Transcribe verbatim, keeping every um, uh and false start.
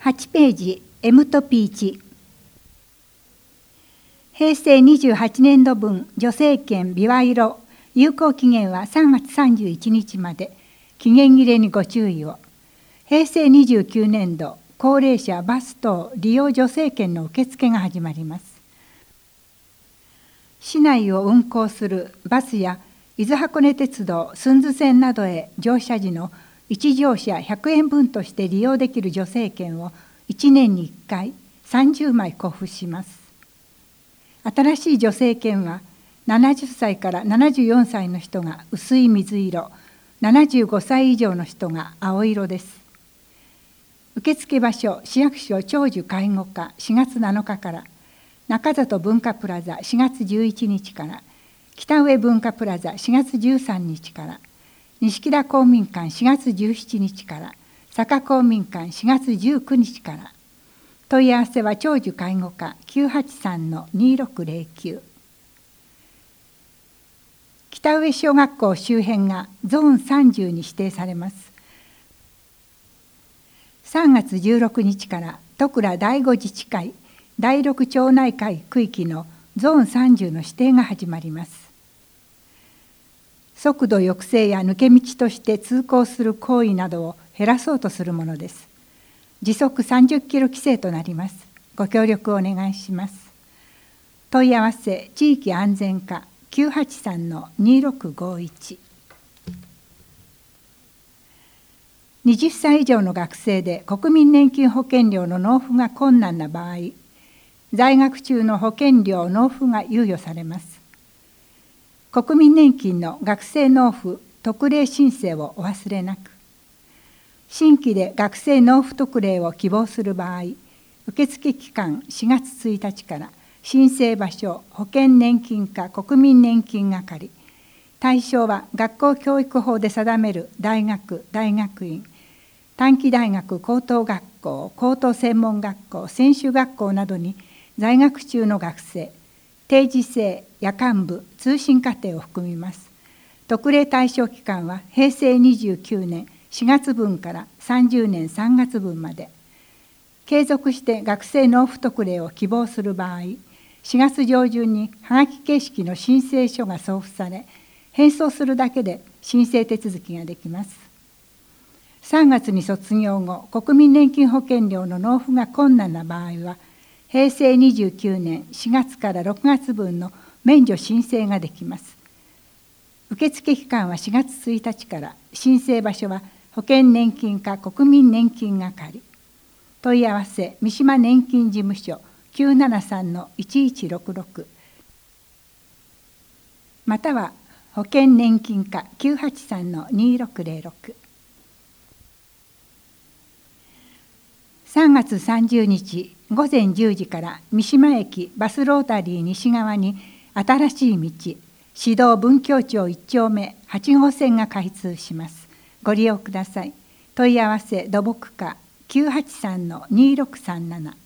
はちページ エム と ピーいち。平成にじゅうはちねん度分助成券ビワ色有効期限はさんがつさんじゅういちにちまで。期限切れにご注意を。平成にじゅうきゅうねん度高齢者バス等利用助成券の受付が始まります。市内を運行するバスや伊豆箱根鉄道駿豆線などへ乗車時のいち乗車ひゃくえんぶんとして利用できる助成券をいちねんにいっかいさんじゅうまい交付します。新しい助成券はななじゅっさいからななじゅうよんさいの人が薄い水色、ななじゅうごさい以上の人が青色です。受付場所、市役所長寿介護課しがつなのかから、中里文化プラザしがつじゅういちにちから、北上文化プラザしがつじゅうさんにちから、錦田公民館しがつじゅうしちにちから、坂公民館しがつじゅうくにちから。問い合わせは長寿介護課 きゅうはちさんのにろくぜろきゅう。北上小学校周辺がゾーンさんじゅうに指定されます。さんがつじゅうろくにちから戸倉第五自治会第六町内会区域のゾーンさんじゅうの指定が始まります。速度抑制や抜け道として通行する行為などを減らそうとするものです。時速さんじゅっキロ規制となります。ご協力をお願いします。問い合わせ地域安全課 きゅうはちさんのにろくごいち。はたち以上の学生で国民年金保険料の納付が困難な場合、在学中の保険料納付が猶予されます。国民年金の学生納付特例申請をお忘れなく。新規で学生納付特例を希望する場合、受付期間しがつついたちから申請場所保険年金課国民年金係、対象は学校教育法で定める大学・大学院、短期大学高等学校、高等専門学校、専修学校などに在学中の学生、定時制、夜間部、通信課程を含みます。特例対象期間は平成にじゅうきゅうねんしがつぶんからさんじゅうねんさんがつぶんまで。継続して学生納付特例を希望する場合、しがつじょうじゅんにはがき形式の申請書が送付され、返送するだけで申請手続きができます。さんがつに卒業後、国民年金保険料の納付が困難な場合は、平成にじゅうきゅうねんしがつからろくがつぶんの免除申請ができます。受付期間はしがつついたちから、申請場所は保険年金課国民年金係。問い合わせ三島年金事務所 きゅうななさんのいちいちろくろく または保険年金課 きゅうはちさんのにろくぜろろく。さんがつさんじゅうにちごぜんじゅうじから三島駅バスロータリー西側に新しい道、市道文教町いっちょうめはちごうせんが開通します。ご利用ください。問い合わせ土木課 きゅうはちさんのにろくさんなな。